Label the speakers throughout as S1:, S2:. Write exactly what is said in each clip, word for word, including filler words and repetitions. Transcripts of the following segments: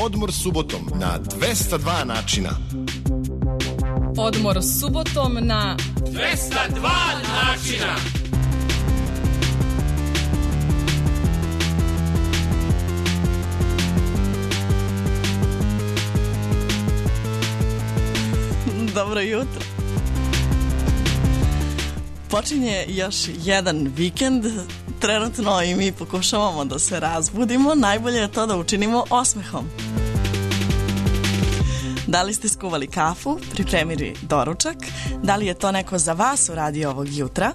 S1: Odmor subotom na dvesta dva načina.
S2: Odmor subotom na
S3: dvesta dva načina.
S4: Dobro jutro. Počinje još jedan vikend. Trenutno i mi pokušavamo da se razbudimo. Najbolje je to da učinimo osmehom. Da li ste skuvali kafu, pripremili doručak? Da li je to neko za vas uradio ovog jutra?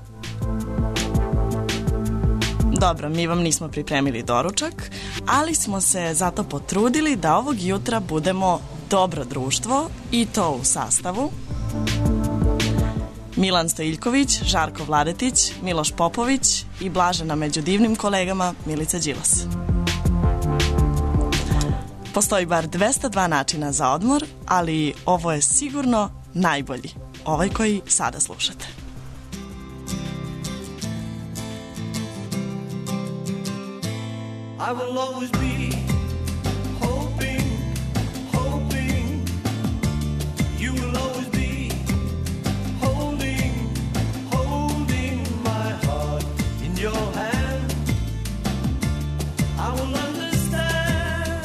S4: Dobro, mi vam nismo pripremili doručak, ali smo se zato potrudili da ovog jutra budemo dobro društvo, i to u sastavu Milan Stojiljković, Žarko Vladetić, Miloš Popović i blažena među divnim kolegama Milica Đilas. Postoji bar dvesta dva načina za odmor, ali ovo je sigurno najbolji, ovaj koji sada slušate.
S5: I will always be hoping, hoping you will always be holding, holding my heart in your hand. I will understand,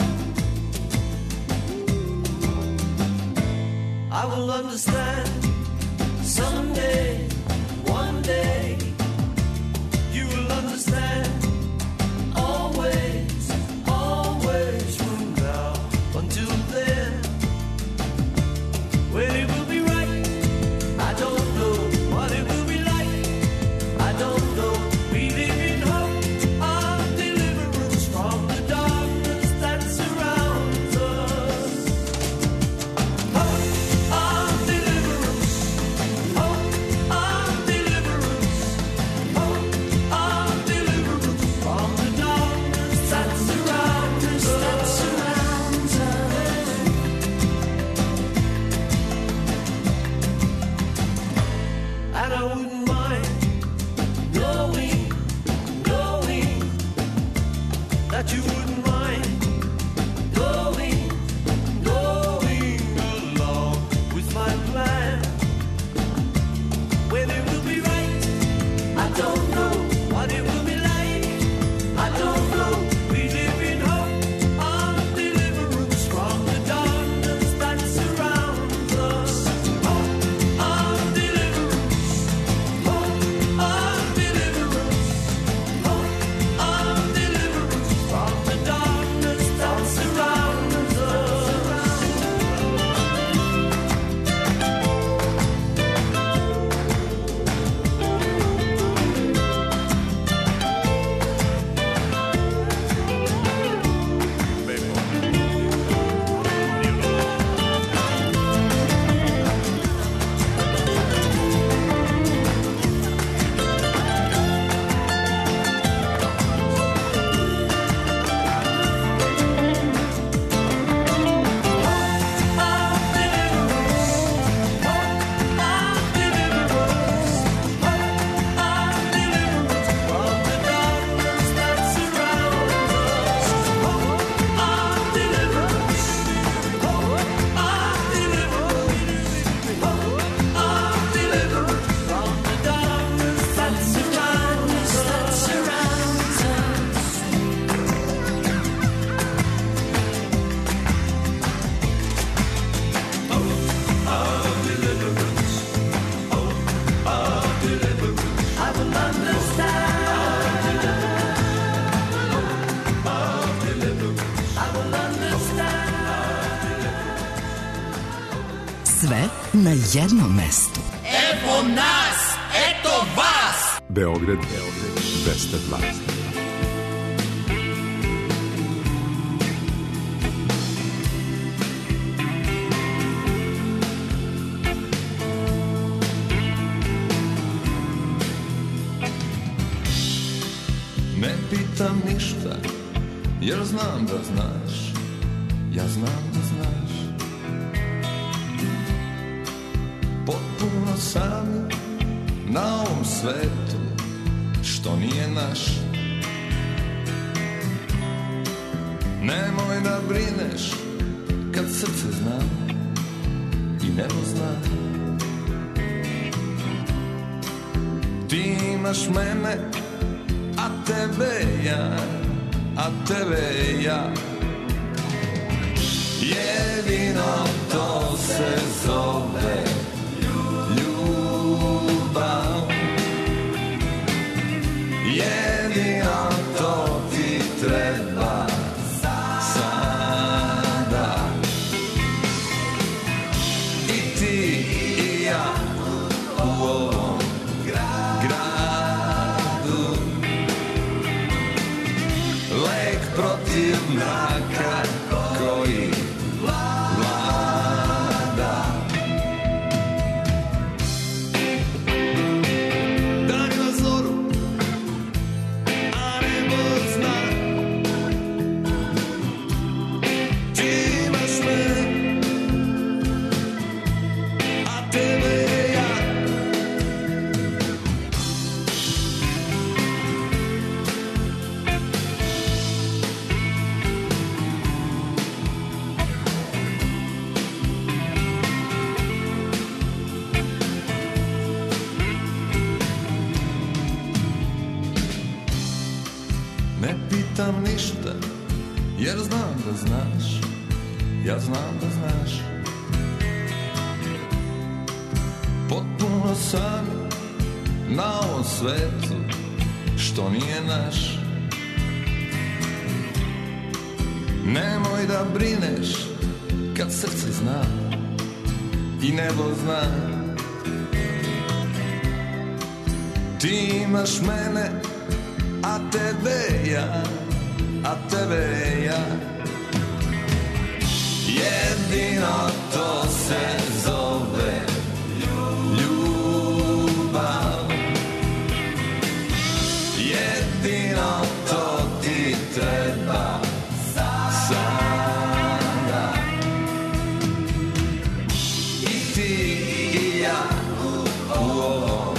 S5: I will understand someday, one day you will understand. Always, always from now until then. When it will be right, I don't know what it will be like. I don't know. We live in hope of deliverance from the darkness that surrounds us. Hope of deliverance. Hope of deliverance. Hope of deliverance from the darkness that surrounds us. That surrounds us. And I wouldn't mind knowing, knowing that you wouldn't mind going, going along with my plan. When it will be right, I don't know what it will be like. I don't know. We live in hope of deliverance from the darkness that surrounds us. Hope of deliverance. Hope of deliverance. Hope of deliverance from the darkness that surrounds us.
S6: Sve na jednom mestu.
S3: Evo nas, eto vas.
S7: Beograd, Beograd, dvesta dva.
S8: Ne pitam ništa, jer znam da znaš. Ja znam da znaš. Potpuno sam na ovom svetu što nije naš. Nemoj da brineš kad srce zna i nebo zna. Ti imaš mene, a tebe ja, a tebe ja. Jedino to se zove ljubav. Jedino to ti treba sada. I ti i ja u ovom gradu. Lek protiv mraka koji vlada. Dani na zoru, a nebo zna. Ti imaš mene, a tebe ja. Ne pitam ništa, jer znam da znaš, ja znam da znaš. Potpuno sam na ovom svetu, što nije naš. Nemoj da brineš kad srce zna i nebo zna. Ti imaš mene, a tebe ja, a tebe ja. Jedino to se zove ljubav. Jedino to ti treba sada. I ti i ja u ovom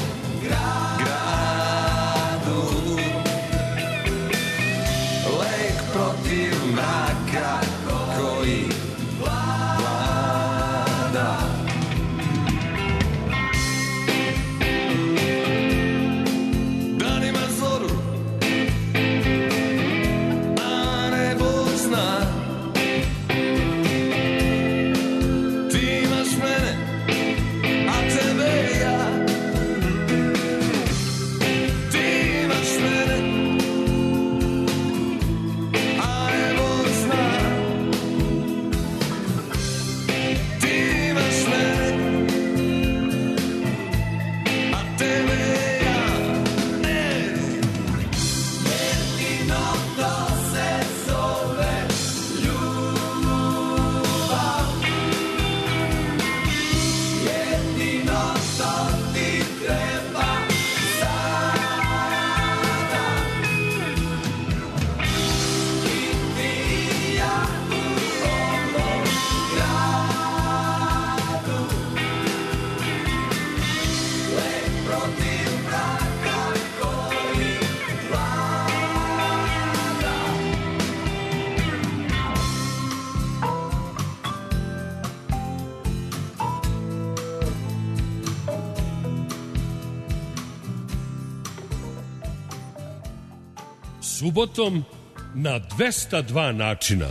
S8: gradu. Lek protiv mraka koji vlada. Danima zoru, a nebo zna. Ti imaš mene, a tebe ja. Ti imaš mene, a nebo zna. Ti imaš mene, a tebe ja. Jedino to se zove ljubav. Jedino to ti treba sada. I ti i ja u ovom gradu. Lek protiv mraka koji vlada.
S2: Subotom na dvesta dva načina.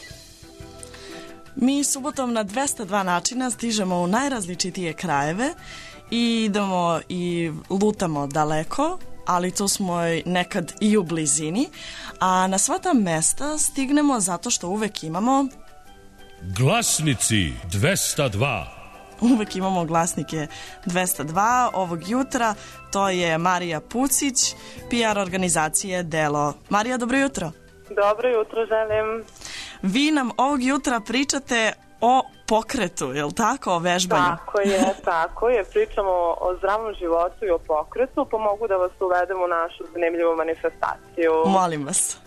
S4: Mi subotom na dvesta dva načina stižemo u najrazličitije krajeve i idemo i lutamo daleko, ali tu smo nekad i u blizini, a na sva ta mesta stignemo zato što uvek imamo
S2: Glasnici dvesta dva.
S4: uvek imamo glasnike dvesta dva. Ovog jutra to je Marija Pucić, P R organizacije Delo. Marija, dobro jutro.
S9: Dobro jutro želim.
S4: Vi nam ovog jutra pričate o pokretu, je li tako, o vežbanju?
S9: Tako je, tako je. Pričamo o zdravom životu i o pokretu, pa mogu da vas uvedem u našu zanimljivu manifestaciju.
S4: Molim vas.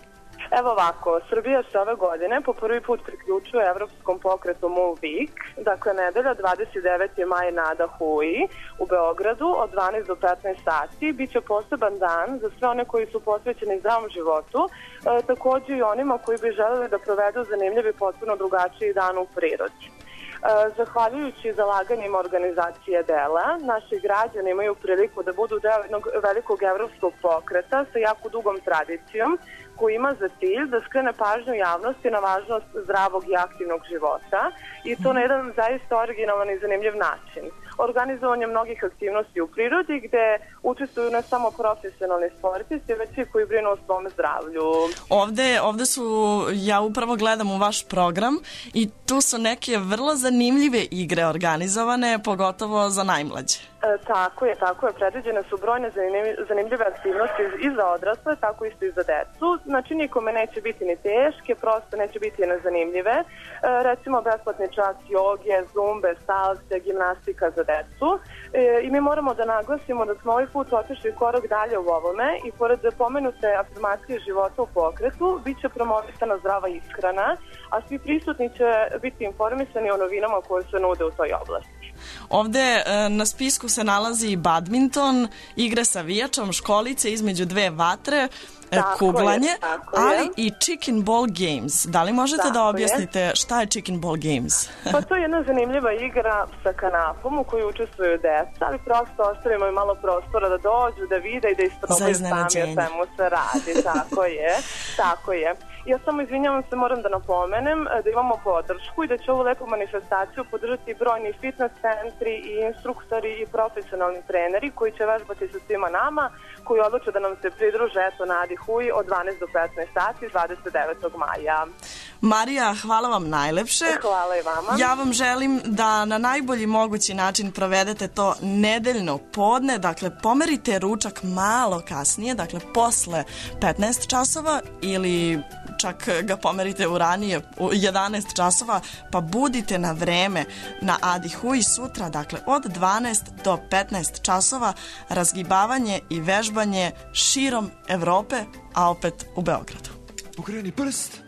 S9: Evo ovako, Srbija se ove godine po prvi put priključuje Evropskom pokretu Move Week, dakle nedelja dvadeset deveti maj na Adahuji u Beogradu od dvanaest do petnaest sati. Biće poseban dan za sve one koji su posvećeni zdravom životu, e, takođe i onima koji bi želeli da provedu zanimljiv i potpuno drugačiji dan u prirodi. Zahvaljujući zalaganjima organizacije Dela, naši građani imaju priliku da budu deo jednog velikog evropskog pokreta sa jako dugom tradicijom koji ima za cilj da skrene pažnju javnosti na važnost zdravog i aktivnog života i to na jedan zaista originalan i zanimljiv način. Organizovanje mnogih aktivnosti u prirodi gde učestvuju ne samo profesionalni sportisti, već i koji brinu o svom zdravlju.
S4: Ovde, ovde su, ja upravo gledam u vaš program i tu su neke vrlo zanimljive igre organizovane, pogotovo za najmlađe.
S9: E, tako je, tako je. Predviđene su brojne zanimljive aktivnosti i za odrasle, tako isto i za decu. Znači, nikome neće biti ni teške, prosto neće biti nezanimljive. E, recimo, besplatni čas joge, zumbe, salse, gimnastika za decu. E, I mi moramo da naglasimo da smo ovaj put otišli korak dalje u ovome i pored pomenute afirmacije života u pokretu, bit će promovisana zdrava ishrana, a svi prisutni će biti informisani o novinama koje se nude u toj oblasti.
S4: Ovde e, na spisku se nalazi i badminton, igre sa vijačom, školice između dve vatre, e, kuglanje,
S9: je,
S4: ali
S9: je.
S4: i chicken ball games. Da li možete
S9: tako
S4: da objasnite
S9: je.
S4: šta je chicken ball games?
S9: Pa to je jedna zanimljiva igra sa kanapom u kojoj učestvuju deca, ali prosto ostavimo im malo prostora da dođu, da vide i da isprobaju sami o čemu se radi. Tako je, tako je. Ja samo izvinjavam se, moram da napomenem da imamo podršku i da će ovu lepu manifestaciju podržati brojni fitness centri i instruktori i profesionalni treneri koji će vežbati sa svima nama, koji odluče da nam se pridruže eto na Adahuji od dvanaest do petnaest sati dvadeset devetog maja.
S4: Marija, hvala vam najlepše.
S9: Hvala i vama.
S4: Ja vam želim da na najbolji mogući način provedete to nedeljno podne, dakle pomerite ručak malo kasnije, dakle posle petnaest časova ili čak ga pomerite u ranije u jedanaest časova, pa budite na vreme na Adahuji sutra, dakle od dvanaest do petnaest časova, razgibavanje i vežbanje širom Evrope, a opet u Beogradu.
S10: Pokreni prst,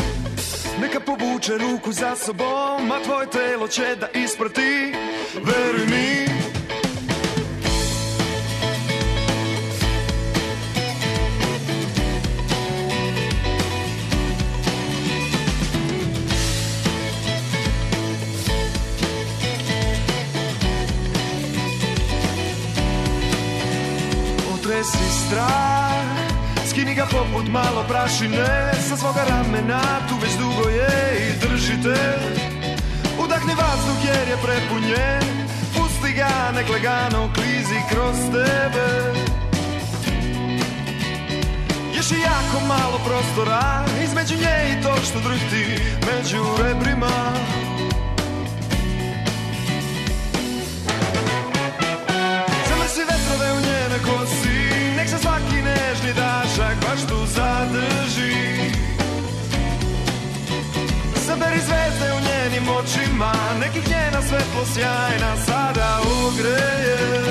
S10: neka povuče ruku za sobom, a tvoje telo će da isprati, veruj mi. Otresi strah, skini ga poput malo prašine sa svoga ramena, tu već dugo je i držite. Udahni vazduh jer je prepunjen, pusti ga, nek lagano klizi kroz tebe. Još je jako malo prostora između nje i to što drhti među rebrima. Zamrsi vetrove u njene kosi, nek se svaki nežni dašak baš tu zadrži. Saberi zvezde u njenim očima, nekih njena svetlo sjajna sada ogreje.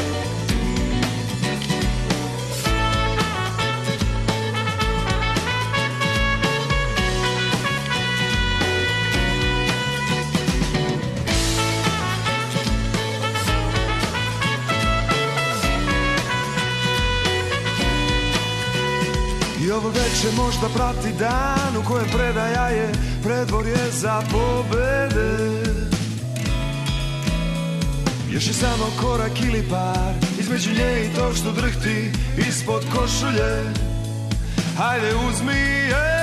S10: I ovo veče možda prati dan u kojem predaja je predvorje za pobede. Još je samo korak ili par između nje i to što drhti ispod košulje. Hajde uzmi je.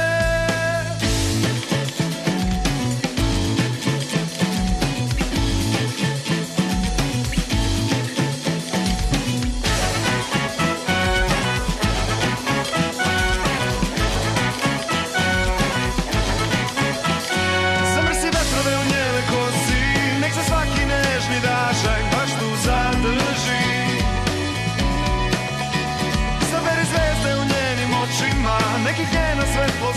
S10: Nekih njena svetlo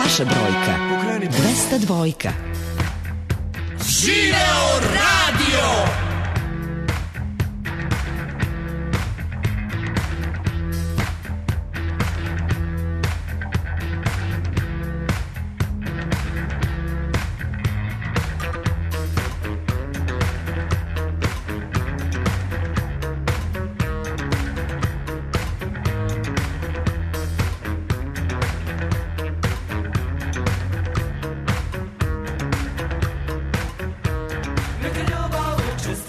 S6: Vaša brojka. dvesta dva.
S3: Živeo radio!
S5: Just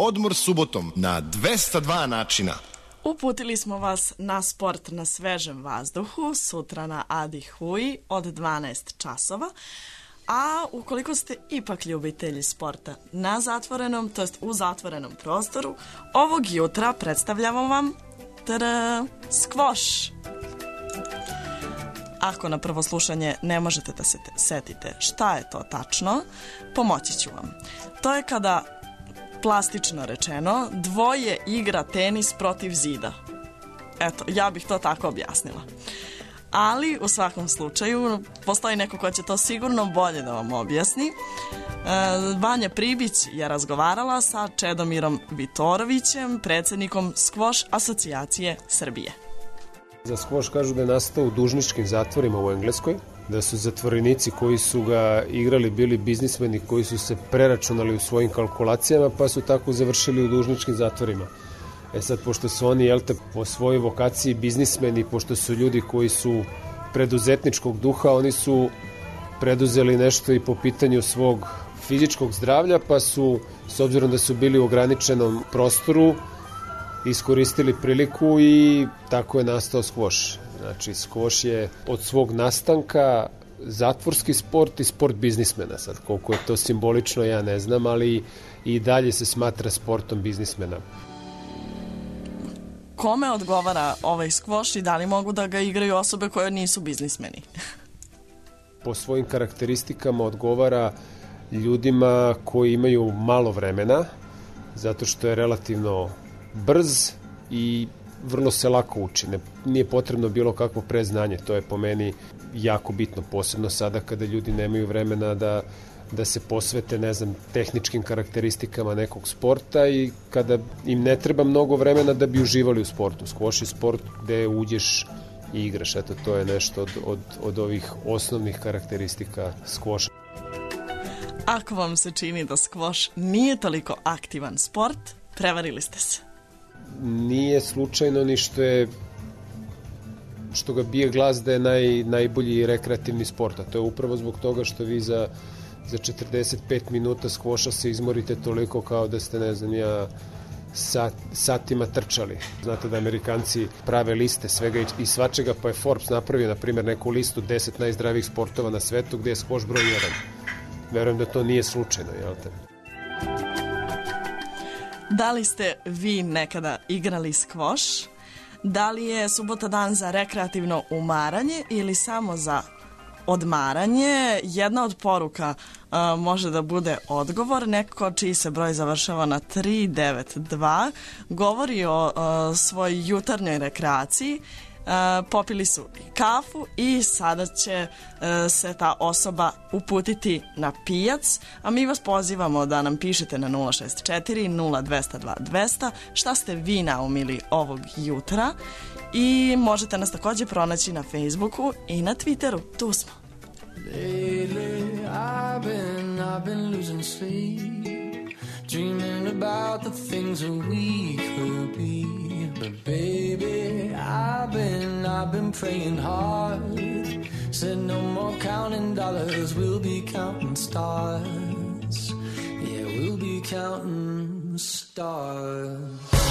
S1: Odmor subotom na dvesta dva načina.
S4: Uputili smo vas na sport na svežem vazduhu sutra na Adi Hui od dvanaest časova. A ukoliko ste ipak ljubitelji sporta na zatvorenom, to jest u zatvorenom prostoru, ovog jutra predstavljamo vam tada, skvoš. Ako na prvo slušanje ne možete da se setite šta je to tačno, pomoći ću vam. To je kada, plastično rečeno, dvoje igra tenis protiv zida. Eto, ja bih to tako objasnila. Ali, u svakom slučaju, postoji neko ko će to sigurno bolje da vam objasni. E, Vanja Pribić je razgovarala sa Čedomirom Vitorovićem, predsjednikom Skvoš asocijacije Srbije.
S11: Za skvoš kažu da je nastao u dužničkim zatvorima u Engleskoj, da su zatvorenici koji su ga igrali bili biznismeni koji su se preračunali u svojim kalkulacijama pa su tako završili u dužničkim zatvorima. E sad, pošto su oni, jel te, po svojoj vokaciji biznismeni, pošto su ljudi koji su preduzetničkog duha, oni su preduzeli nešto i po pitanju svog fizičkog zdravlja, pa su, s obzirom da su bili u ograničenom prostoru, iskoristili priliku i tako je nastao skvoš. Znači, skvoš je od svog nastanka zatvorski sport i sport biznismena. Sad, koliko je to simbolično, ja ne znam, ali i dalje se smatra sportom biznismena.
S4: Kome odgovara ovaj skvoš i da li mogu da ga igraju osobe koje nisu biznismeni?
S11: Po svojim karakteristikama odgovara ljudima koji imaju malo vremena, zato što je relativno brz i vrlo se lako uči. Ne, nije potrebno bilo kakvo predznanje, to je po meni jako bitno, posebno sada kada ljudi nemaju vremena da, da se posvete, ne znam, tehničkim karakteristikama nekog sporta i kada im ne treba mnogo vremena da bi uživali u sportu. Skvoš je sport gde uđeš i igraš, eto, to je nešto od, od, od ovih osnovnih karakteristika skvoša.
S4: Ako vam se čini da skvoš nije toliko aktivan sport, prevarili ste se.
S11: Nije slučajno ni što je što ga bije glas da je naj, najbolji rekreativni sport, a to je upravo zbog toga što vi za, za četrdeset pet minuta skvoša se izmorite toliko kao da ste, ne znam ja, sat, satima trčali. Znate da Amerikanci prave liste svega i, i svačega, pa je Forbes napravio, na primjer, neku listu deset najzdravijih sportova na svetu gdje je skvoš broj jedan. Verujem da to nije slučajno, jel te?
S4: Da li ste vi nekada igrali skvoš? Da li je subota dan za rekreativno umaranje ili samo za odmaranje? Jedna od poruka uh, može da bude odgovor. Neko čiji se broj završava na tri devet dva govori o uh, svojoj jutarnjoj rekreaciji. Uh, popili su kafu i sada će uh, se ta osoba uputiti na pijac, a mi vas pozivamo da nam pišete na nula šest četiri nula dva nula dva dvesta šta ste vi naumili ovog jutra i možete nas također pronaći na Facebooku i na Twitteru. Tu smo.
S5: Lately I've been, I've been losing sleep, dreaming about the things that we could be. But baby, I've been, I've been praying hard. Said no more counting dollars, we'll be counting stars. Yeah, we'll be counting stars.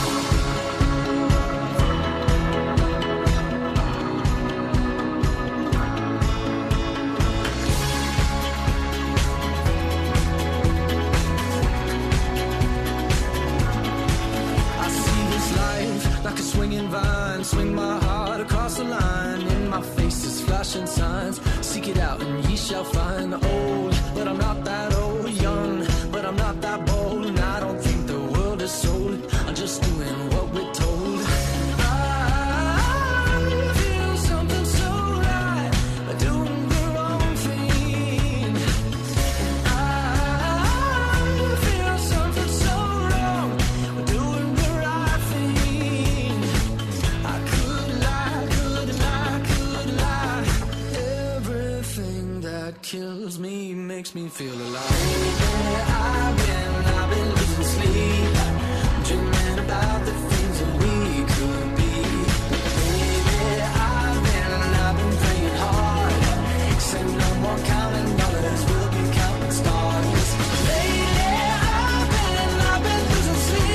S5: Like a swinging vine, swing my heart across the line. In my face is flashing signs. Seek it out and ye shall find. Old, but I'm not that old. Young, but I'm not that bold. And I don't think the world is sold. I'm just doing what we're told. I feel something so right, doing the wrong thing. I feel something so wrong, doing the right thing. I could lie, could lie, could lie. Everything that kills me makes me feel alive. I've been, I've been losing sleep, dreaming about the things that we could be. Baby, I've been, I've been praying hard. Say no more counting dollars, we'll be counting stars. Lately, I've been, I've been losing sleep.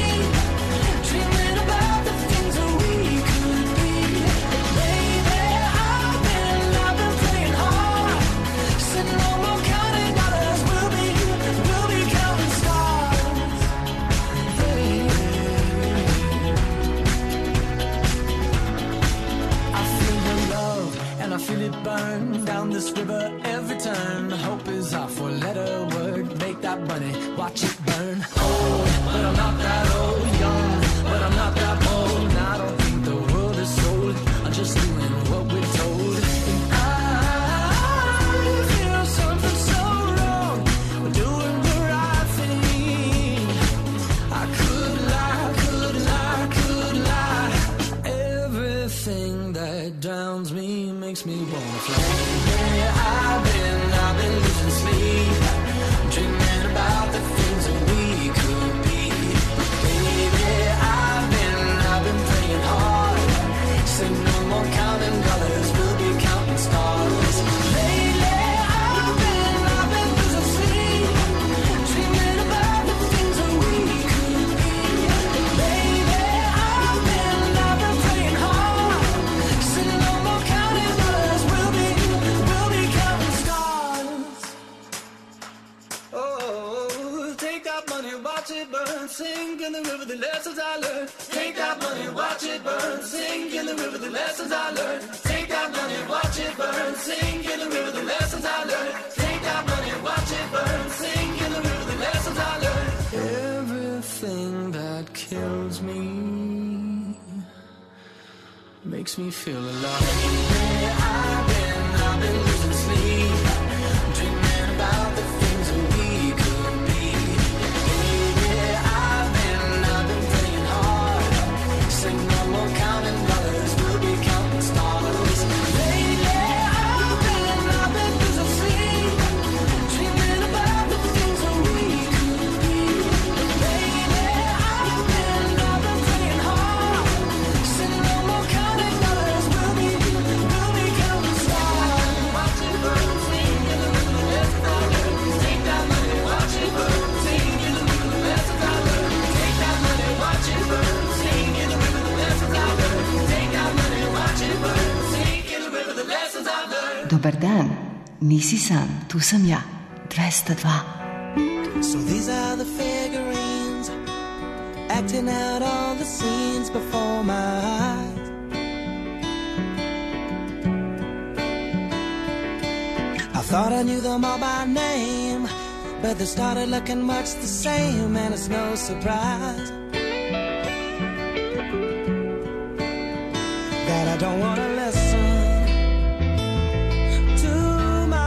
S5: burn down this river every turn. Hope is our four-letter word. Make that money, watch it burn. Old, but I'm not that old. Young, but I'm not that bold. And I don't think the world is sold. I'm just doing what we're told. And I feel something so wrong. We're doing the right thing. I could lie, could lie, could lie. Everything that drowns me makes me wanna fly. Yeah, I've been, I've been losing sleep, dreaming about the things that we could be. Baby, I've been, I've been praying hard. Say no more counting dollars, we'll be counting stars. Lately, I've been, I've been losing sleep, dreaming about the things that we could be. Baby, I've been, I've been praying hard. Say no more counting dollars, we'll be, we'll be counting stars. Oh, take that money, watch it burn, sink in the river, the lessons I learned. Take that money, watch it burn, sink in the river, the lessons I learned. Take that money, watch it burn, sink in the river, the lessons I learned. Take that money, watch it burn, sink in the river, the lessons I learned. Everything that kills me makes me feel alive. Yeah, I've been, I've been losing sleep, dreaming about the things that we could be. Yeah, I've been, I've been praying hard. Say no more counting dollars, we'll be counting stars. Lately, I've been, I've been losing sleep, dreaming about the things that we could be. Baby, I've been, I've been praying hard. Say no more counting dollars, we'll be, we'll be counting stars. Watch it burn, sing in the river, the lessons I learned. Take that money, watch it burn, sing in the river, the lessons I learned. Take that money, watch it burn, sing in the river, the lessons I learned. Take that money, watch it burn, sing in the river, the lessons I learned.
S6: Dobar dan, nisi sam, tu sam ja, dvesta dva.
S5: So these are the figurines acting out all the scenes before my eyes. I thought I knew them all by name, but they started looking much the same, and it's no surprise that I don't want to listen too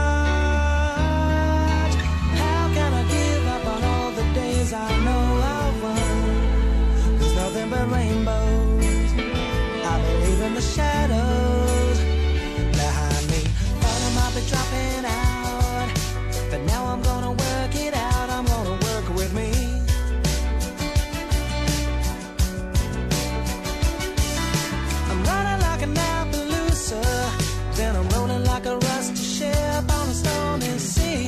S5: much. How can I give up on all the days I know I've won? There's nothing but rainbows. I believe in the shadows behind me. Thought I might be dropping out, but now I'm gonna work it out. I'm gonna work with me. I'm running like an Appaloosa, then I'm rolling like a rusty ship on a stormy sea.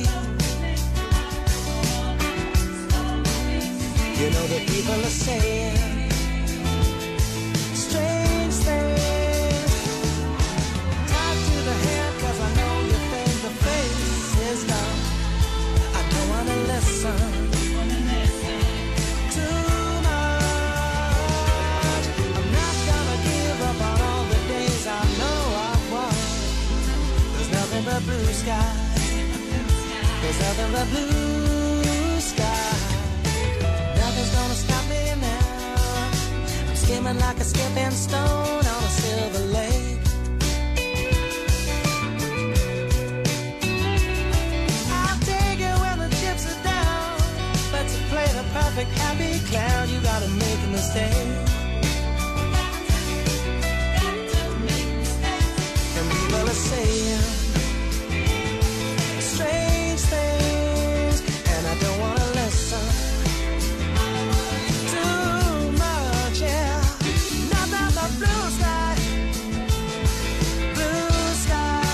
S5: You know the people are saying strange things. Tied to the head, cause I know you think the face is done. I don't wanna listen too much. I'm not gonna give up on all the days I know I've won. There's nothing but blue sky. There's nothing but blue sky. Nothing's gonna stop me now. I'm skimming like a skipping stone on a silver lake. I'll take it when the chips are down, but to play the perfect happy clown, you gotta make a mistake. And people are saying strange things, and I don't wanna listen too much, yeah. Nothing but blue sky, blue sky.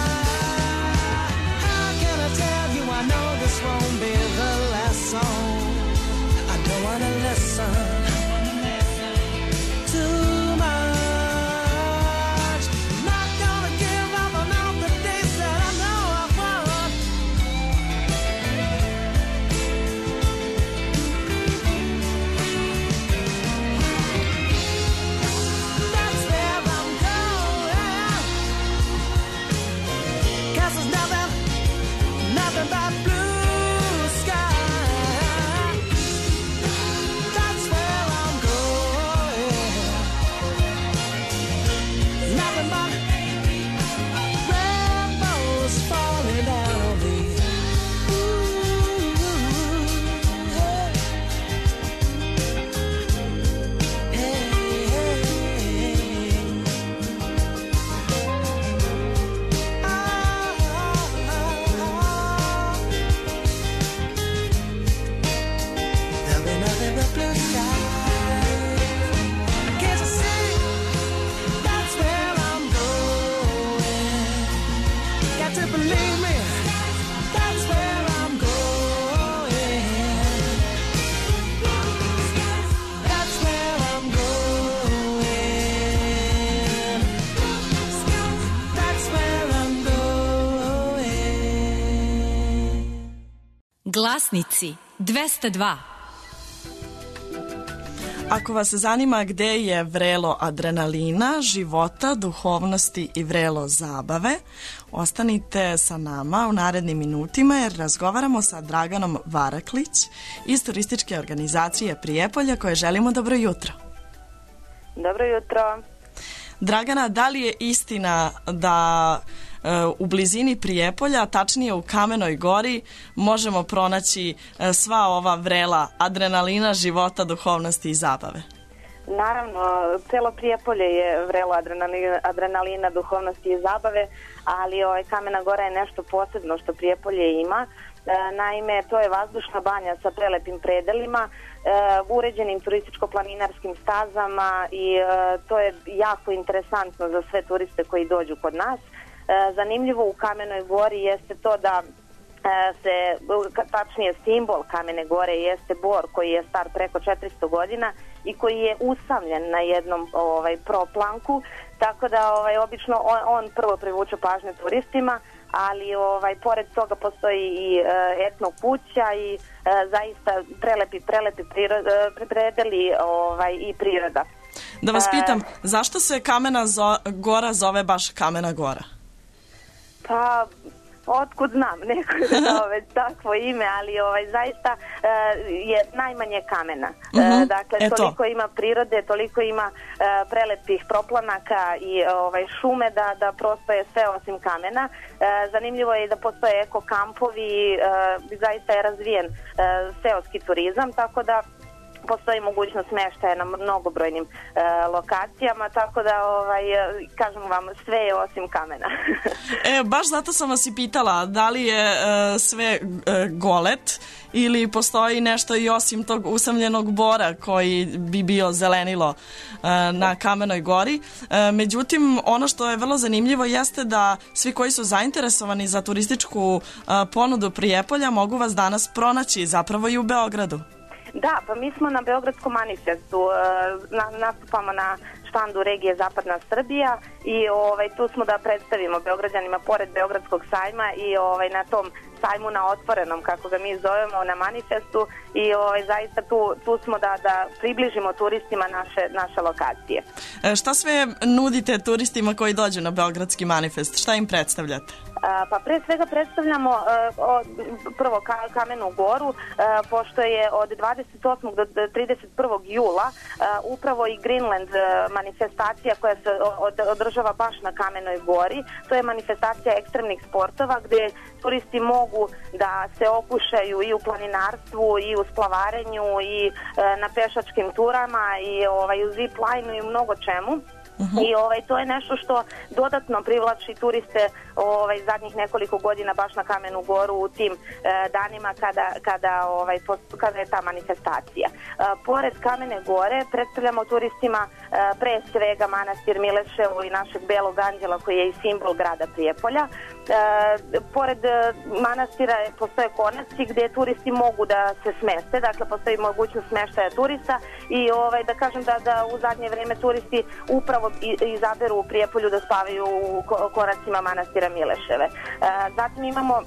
S5: How can I tell you I know this won't be the last song? I don't wanna listen
S12: Glasnici dvesta dva.
S4: Ako vas zanima gde je vrelo adrenalina, života, duhovnosti i vrelo zabave, ostanite sa nama u narednim minutima jer razgovaramo sa Draganom Varaklić iz turističke organizacije Prijepolje koje želimo dobro jutro.
S13: Dobro jutro.
S4: Dragana, da li je istina da e, u blizini Prijepolja, tačnije u Kamenoj gori, možemo pronaći e, sva ova vrela adrenalina, života, duhovnosti i zabave?
S13: Naravno, celo Prijepolje je vrelo adrenalina, adrenalina, duhovnosti i zabave, ali ovaj, Kamena gora je nešto posebno što Prijepolje ima. E, naime, to je vazdušna banja sa prelepim predelima, e, uređenim turističko-planinarskim stazama i e, to je jako interesantno za sve turiste koji dođu kod nas. E, zanimljivo u Kamenoj gori jeste to da e, se, tačnije simbol Kamene gore jeste bor koji je star preko četiristo godina i koji je usamljen na jednom ovaj, proplanku, tako da ovaj, obično on, on prvo privuče pažnju turistima, ali ovaj pored toga postoji i e, etno kuća i e, zaista prelepi prelepi prirod, e, predeli ovaj i priroda.
S4: Da vas pitam, e, zašto se Kamena zo, gora zove baš Kamena gora?
S13: Pa otkud znam, neko je dao već takvo ime, ali ovaj zaista e, je najmanje kamena.
S4: Mm-hmm.
S13: E, dakle,
S4: Eto.
S13: toliko ima prirode, toliko ima e, prelepih proplanaka i ovaj šume da, da prosto je sve osim kamena. E, zanimljivo je da postoje eko kampovi, e, zaista je razvijen e, seoski turizam, tako da postoji mogućnost smještaja na mnogobrojnim e, lokacijama, tako da ovaj, kažem vam, sve je osim kamena.
S4: E, baš zato sam vas i pitala, da li je e, sve e, golet ili postoji nešto i osim tog usamljenog bora koji bi bio zelenilo e, na Kamenoj gori. E, međutim, ono što je vrlo zanimljivo jeste da svi koji su zainteresovani za turističku e, ponudu Prijepolja mogu vas danas pronaći zapravo i u Beogradu.
S13: Da, pa mi smo na Beogradskom manifestu, na, nastupamo na štandu regije Zapadna Srbija i ovaj, tu smo da predstavimo Beograđanima pored Beogradskog sajma i ovaj, na tom sajmu na otvorenom, kako ga mi zovemo, na manifestu i ovaj, zaista tu, tu smo da, da približimo turistima naše, naše lokacije.
S4: E, šta sve nudite turistima koji dođu na Beogradski manifest? Šta im predstavljate?
S13: Pa pre svega predstavljamo uh, od, prvo ka, Kamenu goru, uh, pošto je od dvadeset osmog do trideset prvog jula uh, upravo i Greenland uh, manifestacija koja se od, održava baš na Kamenoj gori. To je manifestacija ekstremnih sportova gdje turisti mogu da se okušaju i u planinarstvu i u splavarenju i uh, na pešačkim turama i ovaj, u zip line-u i u mnogo čemu. Uh-huh. I ovaj, to je nešto što dodatno privlači turiste ovaj, zadnjih nekoliko godina baš na Kamenu goru u tim e, danima kada, kada, ovaj, post, kada je ta manifestacija. E, pored Kamene gore predstavljamo turistima e, pre svega manastir Mileševo i našeg Belog anđela koji je i simbol grada Prijepolja. E, pored e, manastira postoje konaci gdje turisti mogu da se smeste, dakle postoji mogućnost smeštaja turista i ovaj, da kažem da, da u zadnje vrijeme turisti upravo izaberu u Prijepolju da spavaju u konacima manastira Mileševe. Zatim imamo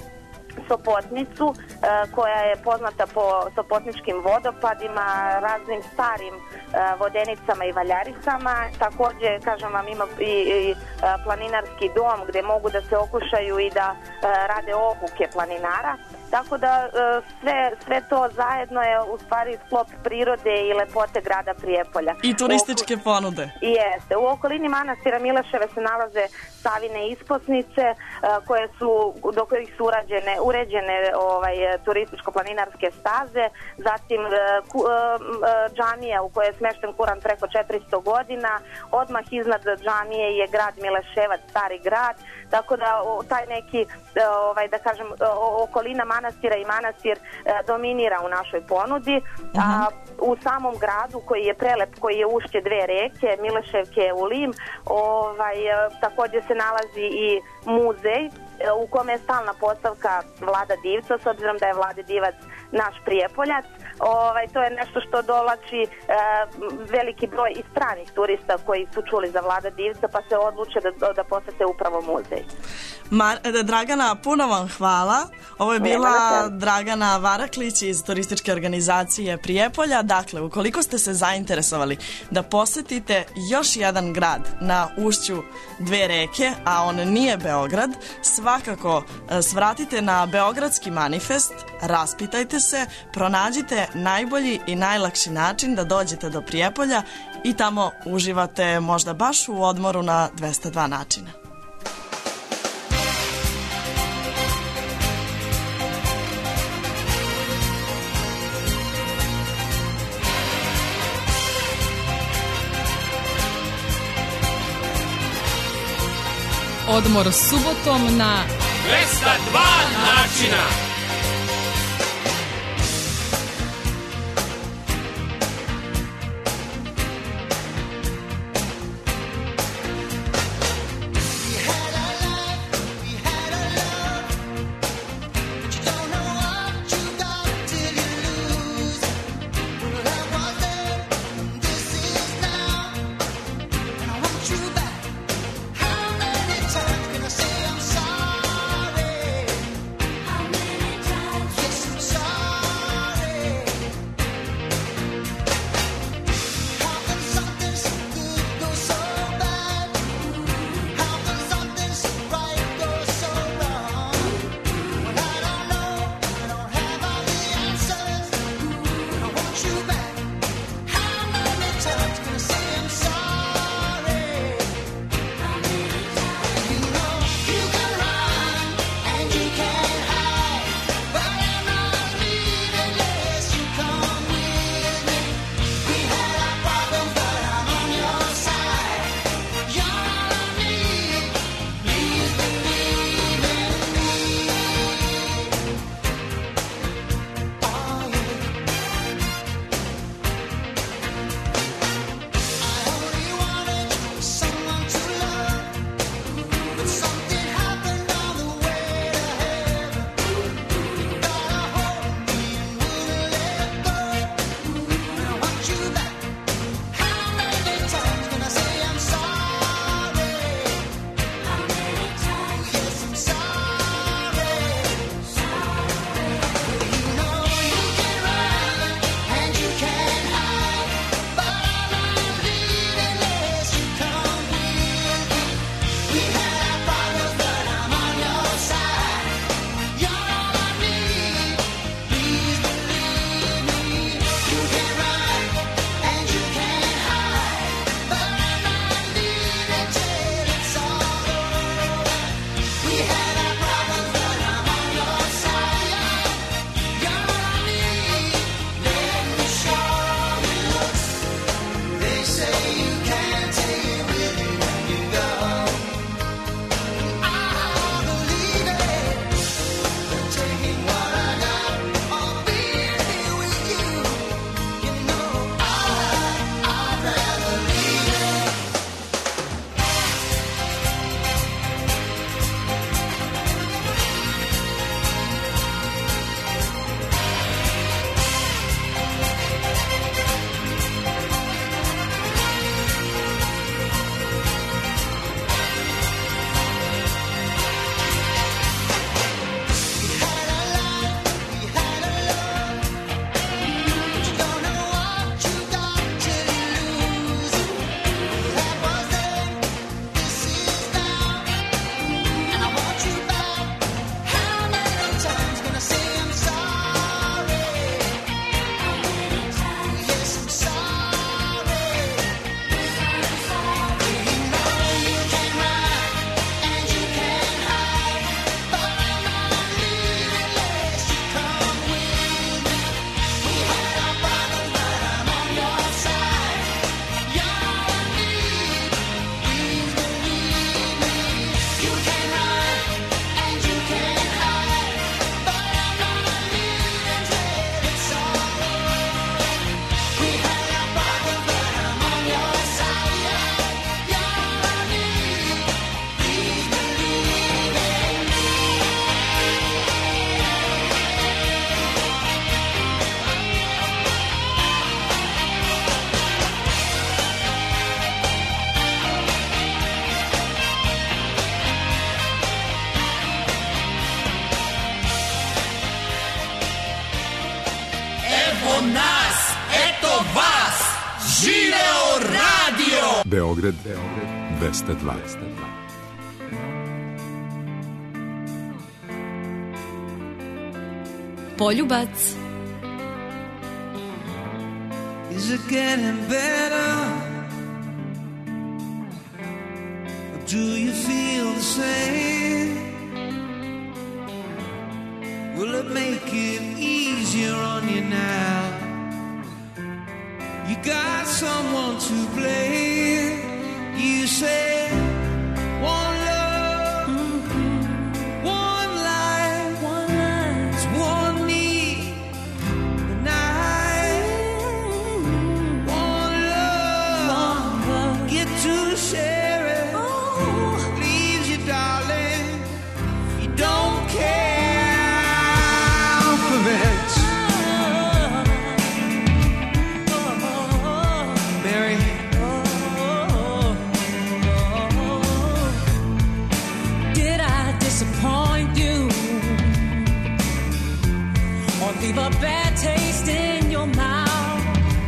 S13: Sopotnicu koja je poznata po sopotničkim vodopadima, raznim starim vodenicama i valjaricama. Također, kažem vam, ima i, i planinarski dom gdje mogu da se okušaju i da rade obuke planinara. Tako da sve, sve to zajedno je u stvari sklop prirode i lepote grada Prijepolja.
S4: I turističke ponude.
S13: Jeste. U okolini manastira Mileševe se nalaze Savine isposnice koje su, do kojih su urađene, uređene ovaj, turističko-planinarske staze, zatim ku, džamija u kojoj je smešten Kuran preko četiristo godina, odmah iznad džamije je grad Mileševac, stari grad, tako da taj neki, ovaj, da kažem, okolina manastira i manastir dominira u našoj ponudi. Uh-huh. A u samom gradu koji je prelep, koji je ušće dve reke, Mileševke u Lim, ovaj, također se nalazi i muzej u kome je stalna postavka Vlada Divca, s obzirom da je Vlada Divac naš Prijepoljac, ovaj, to je nešto što dolači e, veliki broj i stranih turista koji su čuli za Vlada Divca pa se odluče da, da posete upravo muzej.
S4: Mar, Dragana, puno vam hvala. Ovo je bila Dragana Varaklić iz turističke organizacije Prijepolja. Dakle, ukoliko ste se zainteresovali da posetite još jedan grad na ušću dve reke, a on nije Beograd, svakako svratite na Beogradski manifest, raspitajte se, pronađite najbolji i najlakši način da dođete do Prijepolja i tamo uživate možda baš u odmoru na dvesta dva načina.
S14: Odmor subotom na
S3: dvesta dva načina. radio!
S7: Beograd, Beograd, dvesta dva.
S12: Poljubac.
S5: Is it getting better? Or do you feel the same? Will it make it easier on you now? You got someone to blame. You say one love, one life, one life, it's one need. The night, one love, get to share it. Leaves you, darling. You don't care for it. Mary.
S15: Did I disappoint you or leave a bad taste in your mouth?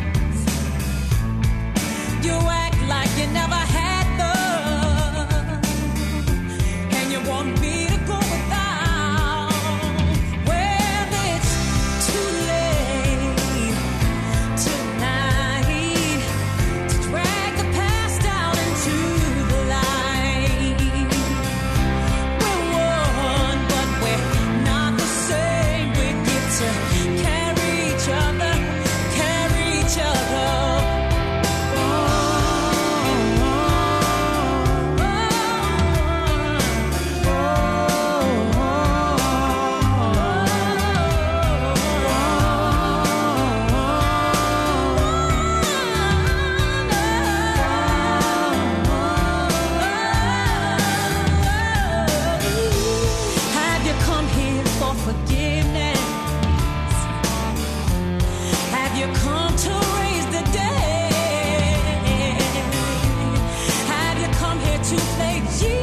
S15: You act like you never had love, and you want me to go without. Well, it's too late tonight to drag the past out into the light. We're one, but we're not the same. We get to carry each other, carry each other. Have you come here for forgiveness? Have you come to raise the dead? Have you come here to play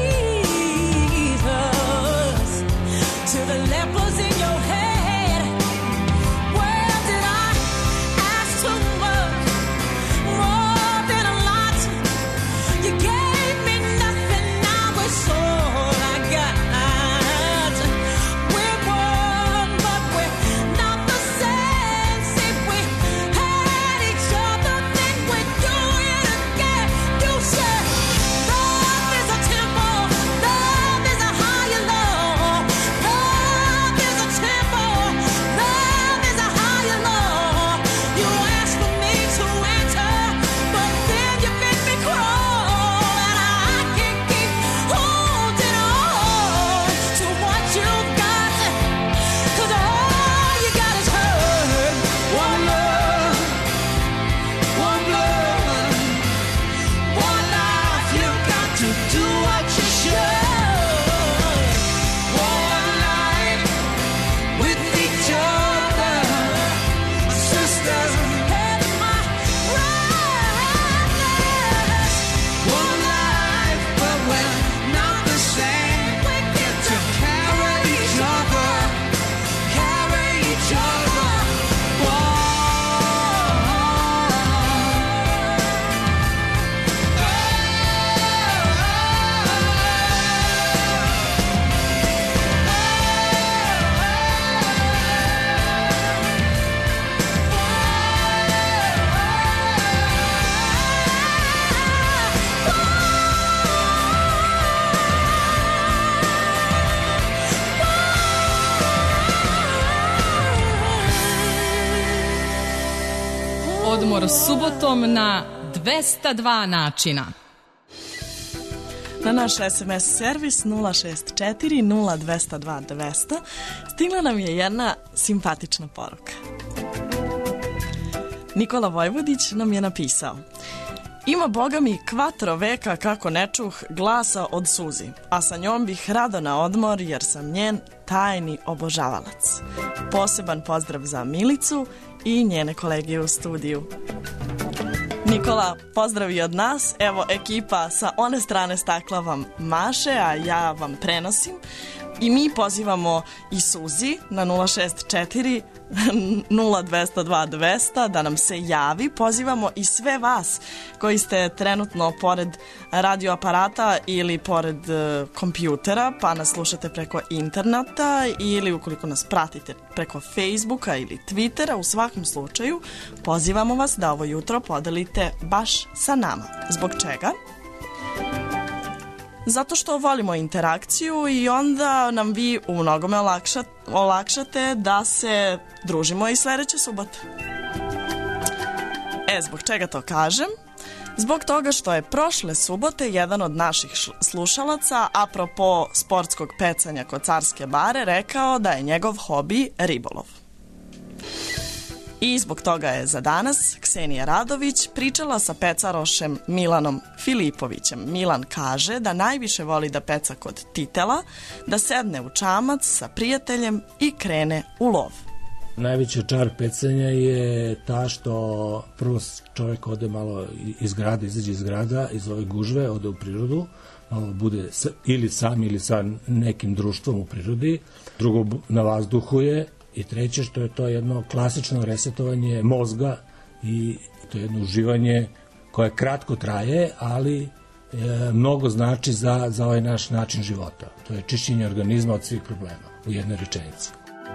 S15: Jesus to the lepers in your head? Well, did I ask too much, more than a lot? You gave me nothing, now it's all I got. We're one, but we're not the same. See, if we had each other, then we'd do it again. You said love is a temple, love is a higher law. Love is a temple, love is a higher law. You asked for me to enter, but then you made me crawl, and I can't keep holding on to what you got, 'cause all you got is hurt. One love, one blood, one life. You got to do what you should. One life with each other, sisters. Head my brightness. One life, but we're not the same. We get to carry each other, carry each other.
S14: Odmor subotom na dvesta dva načina.
S4: Na naš es em es servis nula šest četiri nula dva nula dva dvesta stigla nam je jedna simpatična poruka. Nikola Vojvodić nam je napisao: ima boga mi kvatro veka kako ne čuh glasa od Suzi, a sa njom bih rado na odmor jer sam njen tajni obožavalac. Poseban pozdrav za Milicu i njene kolege u studiju. Nikola, pozdrav i od nas. Evo, ekipa sa one strane stakla vam maše, a ja vam prenosim. I mi pozivamo i Suzi na nula šest četiri nula dva nula dva dva nula nula da nam se javi. Pozivamo i sve vas koji ste trenutno pored radioaparata ili pored uh, kompjutera, pa nas slušate preko interneta ili ukoliko nas pratite preko Facebooka ili Twittera. U svakom slučaju pozivamo vas da ovo jutro podelite baš sa nama. Zbog čega? Zato što volimo interakciju i onda nam vi u mnogome olakšate, olakšate da se družimo i sledeće subote. E, zbog čega to kažem? Zbog toga što je prošle subote jedan od naših slušalaca, apropo sportskog pecanja kod Carske bare, rekao da je njegov hobi ribolov. I zbog toga je za danas Ksenija Radović pričala sa pecarošem Milanom Filipovićem. Milan kaže da najviše voli da peca kod titela, da sedne u čamac sa prijateljem i krene u lov.
S16: Najveći čar pecanja je ta što prvo čovjek ode malo iz grada, izađe iz grada, iz ove gužve, ode u prirodu, malo bude ili sam ili sa nekim društvom u prirodi, drugo na vazduhu je, i treće što je to jedno klasično resetovanje mozga i to je jedno uživanje koje kratko traje, ali e, mnogo znači za, za ovaj naš način života. To je čišćenje organizma od svih problema u jednoj rečenici.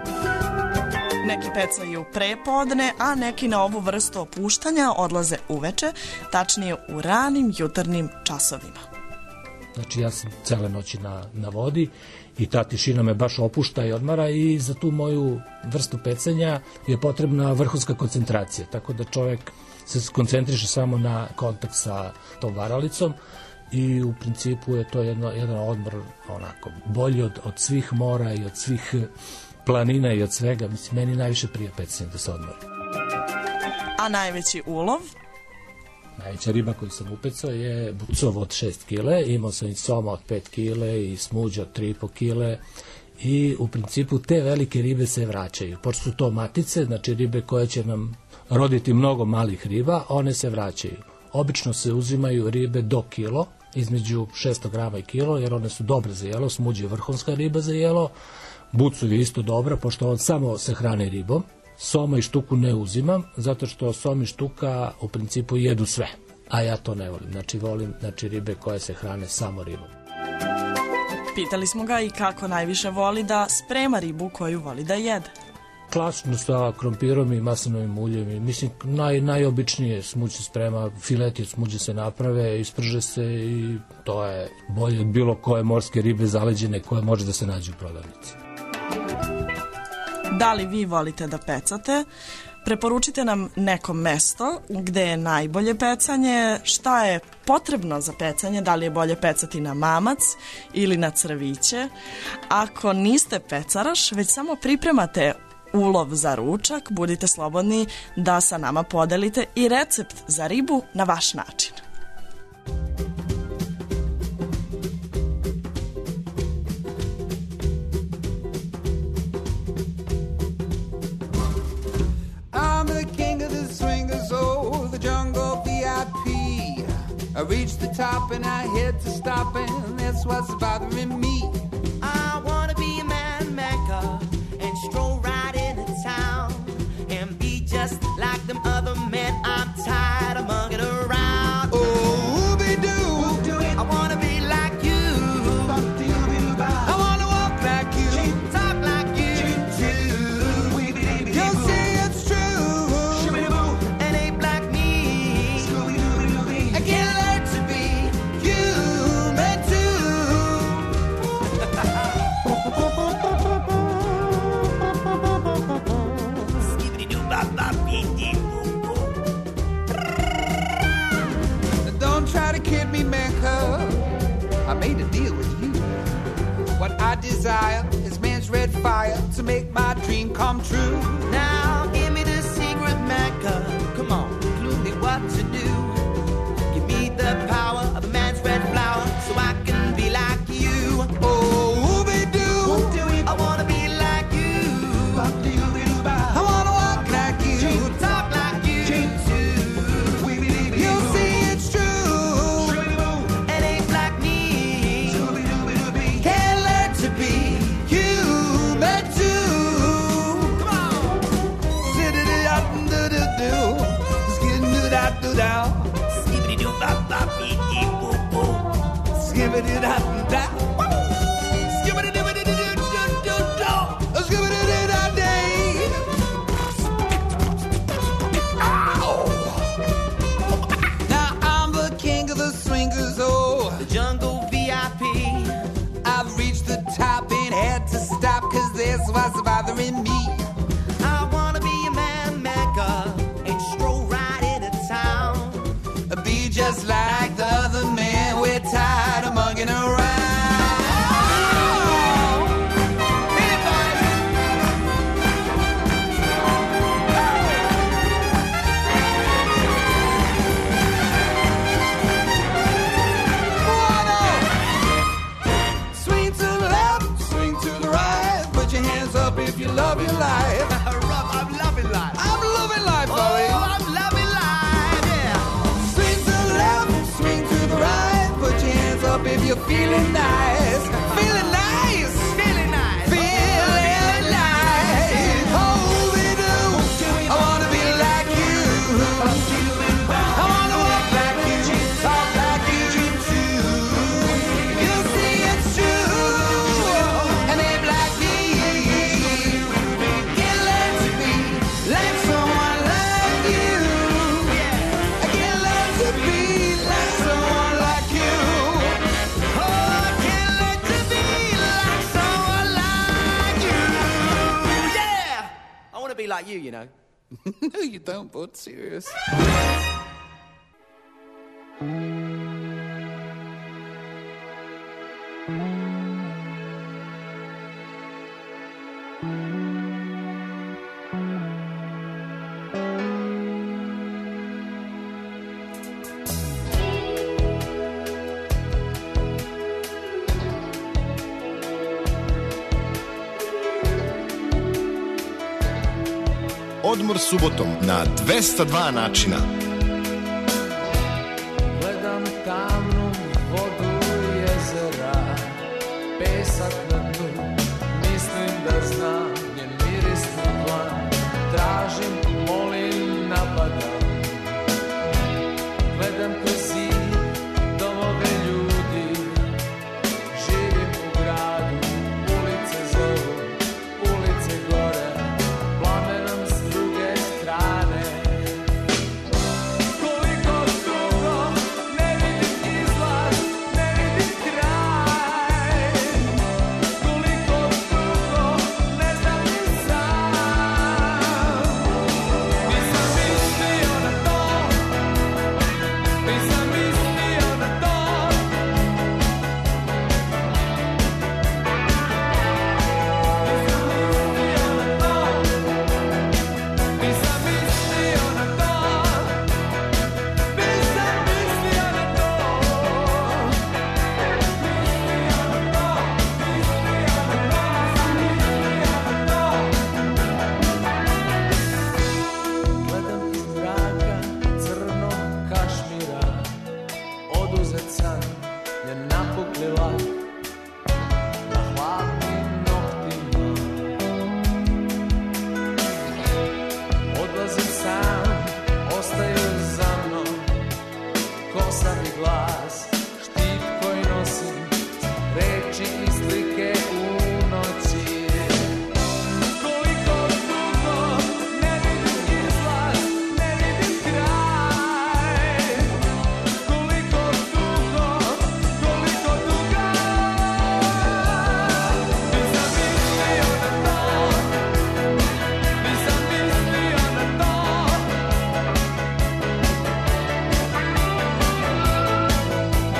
S4: Neki pecaju pre podne, a neki na ovu vrstu opuštanja odlaze uveče, tačnije u ranim jutarnjim časovima.
S16: Znači ja sam cele noći na, na vodi i ta tišina me baš opušta i odmara i za tu moju vrstu pecanja je potrebna vrhunska koncentracija, tako da čovjek se skoncentriše samo na kontakt sa tom varalicom i u principu je to jedno, jedan odmor onako bolji od, od svih mora i od svih planina i od svega. Mislim, meni najviše prije pecanja da se odmori.
S4: A najveći ulov?
S16: Najveća riba koju sam upecao je bucov od šest kile, imao sam i soma od pet kile i smuđa od tri i po kile i u principu te velike ribe se vraćaju. Pošto su to matice, znači ribe koje će nam roditi mnogo malih riba, one se vraćaju. Obično se uzimaju ribe do kilo, između šesto grama i kilo, jer one su dobre za jelo, smuđa je vrhunska riba za jelo, bucov je isto dobra, pošto on samo se hrani ribom. Soma i štuku ne uzimam, zato što som i štuka u principu jedu sve, a ja to ne volim. Znači volim znači, ribe koje se hrane samo ribom.
S4: Pitali smo ga i kako najviše voli da sprema ribu koju voli da jede.
S16: Klasično sa krompirom i maslinovim uljem. I, mislim, naj, najobičnije smuđe se sprema, fileti od smuđe se naprave, isprže se i to je bolje od bilo koje morske ribe zaleđene koje može da se nađe u prodavnici.
S4: Da li vi volite da pecate? Preporučite nam neko mesto gde je najbolje pecanje, šta je potrebno za pecanje, da li je bolje pecati na mamac ili na crviće. Ako niste pecaraš, već samo pripremate ulov za ručak, budite slobodni da sa nama podelite i recept za ribu na vaš način.
S17: I reach the top and I head to stop, and that's what's bothering me.
S5: I wanna be a man maker and stroll right into town and be just like them other men. I'm tired of mugging around.
S17: Oh, whoopie-doo, do it.
S5: I wanna be like you.
S17: I wanna walk like you,
S5: talk like you too.
S17: You'll see it's true.
S5: And ain't like me. I can't learn to be human too.
S17: Don't try to kid me, man, cuz I made a deal with you. What I desire is man's red fire to make my dream come true.
S5: Now give me the secret, man, cuz come on, clue me what to do. Give me the power of a man's red flower so I can be like you.
S17: Oh, whoopie-doo,
S5: I wanna be like you.
S17: I wanna walk like you,
S5: talk like you too.
S17: You'll see it's true.
S5: It ain't like me. Can't learn to be
S17: Skibidi-da-da-da. Skibidi-dibidi-do-do-do-do. Skibidi-da-da-day. Ow! Now I'm the king of the swingers, oh, the jungle V I P. I've reached the top and had to stop, cause this was bothering me.
S5: I wanna be a man maker and stroll right into town.
S17: Be just like the other man, we're tired of mugging around. Swing to the left, swing to the right. Put your hands up if you love your life.
S5: I'm loving life.
S17: I'm loving life, Ollie.
S5: Oh, I'm loving life, yeah.
S17: Swing to the left, swing to the right. Put your hands up if you're feeling nice. Feeling nice.
S5: Feeling nice.
S17: Feeling nice. Oh, we do. I wanna be like you. I wanna walk like you. Talk like you too. You see it's true. And aim like me. Can learn to be like someone like you. I can learn to be like someone like you.
S5: Oh, I can't let you be like someone like you. Yeah, I wanna be like you, you know.
S17: No, you don't, bud. Serious.
S1: Odmor subotom na dvesta dva načina.
S18: Gledam tamnu vodu jezera, pesak na dnu, mislim da znam njen mirisni plan. Tražim, molim, napadam. Gledam kroz zid, domove ljudi, živim u gradu, ulice zovu, ulice gore, plame nam s druge strane. Koliko dugo ne vidim izlaz, ne vidim kraj. Koliko dugo ne znam ni sam. Nisam mislio na to, nisam mislio na to. Nisam mislio na to, nisam mislio na to. Gledam iz zraka crnog kašmira, oduzet san je napukli lak na hladnim noktima. Odlazim sam, ostaju za mnom kosa mi glas, štit koji nosim, reči i slike u noći. Koliko dugo ne vidim izlaz, ne vidim kraj. Koliko dugo, koliko dugo. Nisam mislio na to, nisam mislio na to.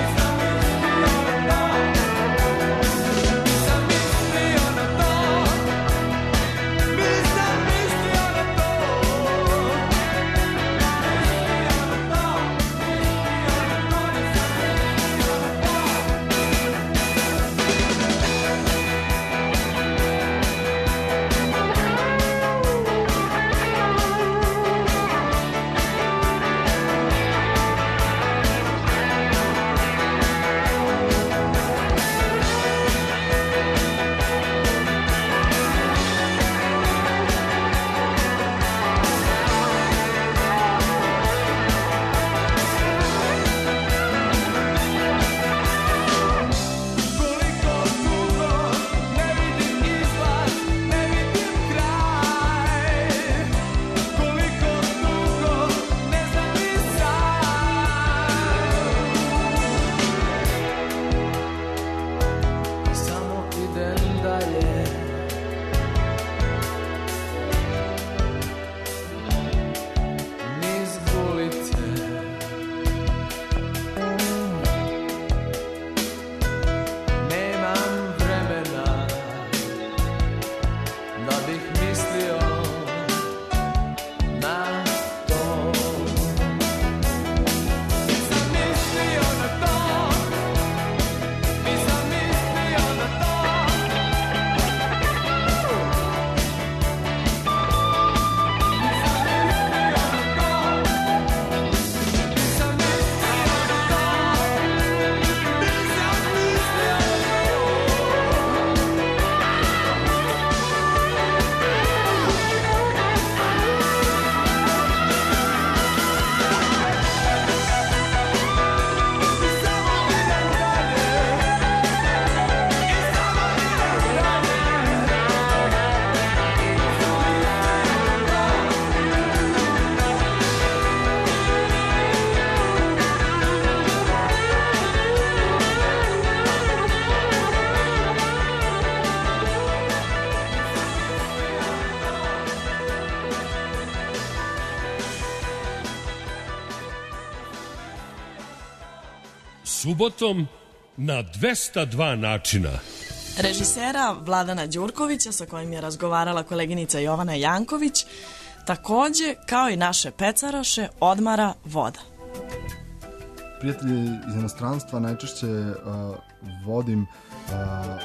S2: Subotom na dvesta dva načina.
S4: Režisera Vladana Đurkovića, sa kojim je razgovarala koleginica Jovana Janković, takođe, kao i naše pecaroše, odmara voda.
S19: Prijatelji iz inostranstva najčešće uh, vodim uh,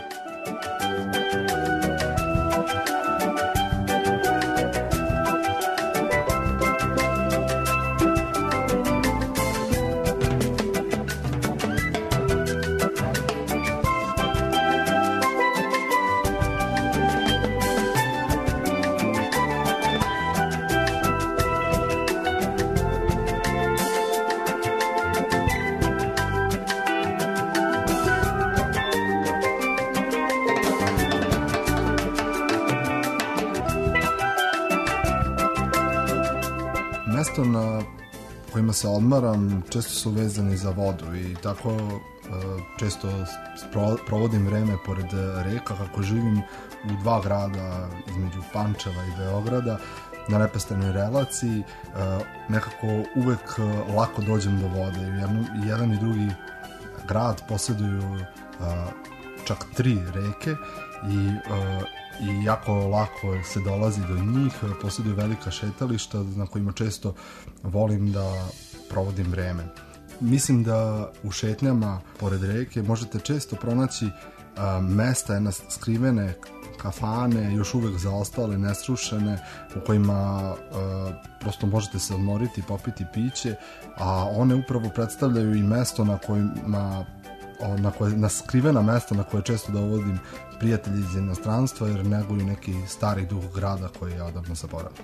S19: mesto na kojima se odmaram često su vezani za vodu i tako uh, često spro, provodim vreme pored reka kako živim u dva grada između Pančeva i Beograda na neprestanoj relaciji. Uh, nekako uvek uh, lako dođem do vode. Jedan, jedan i drugi grad posjeduju uh, čak tri reke i uh, i jako lako se dolazi do njih, posjeduju velika šetališta na kojima često volim da provodim vreme. Mislim da u šetnjama pored reke možete često pronaći a, mesta, jedna skrivene kafane, još uvek zaostale, nesrušene, u kojima a, prosto možete se odmoriti, popiti piće, a one upravo predstavljaju i mesto na kojima na, koje, na skrivena mesta na koje često dovodim prijatelji iz inostranstva jer neguju neki stari duh grada koji je odavno zaboravio.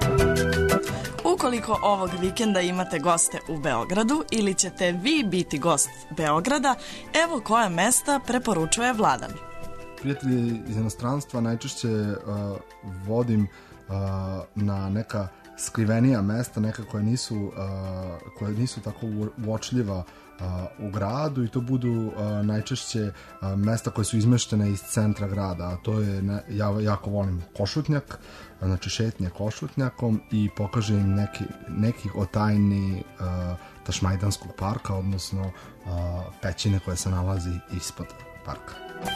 S4: Ukoliko ovog vikenda imate goste u Beogradu ili ćete vi biti gost Beograda, evo koja mesta preporučuje Vladan.
S19: Prijatelji iz inostranstva najčešće uh, vodim uh, na neka skrivenija mesta, neka koja nisu, uh, koja nisu tako uočljiva Uh, u gradu i to budu uh, najčešće uh, mesta koje su izmeštene iz centra grada, a to je, ne, ja jako volim Košutnjak, znači šetnje Košutnjakom i pokažem im neki, nekih od tajni uh, Tašmajdanskog parka, odnosno uh, pećine koja se nalazi ispod parka.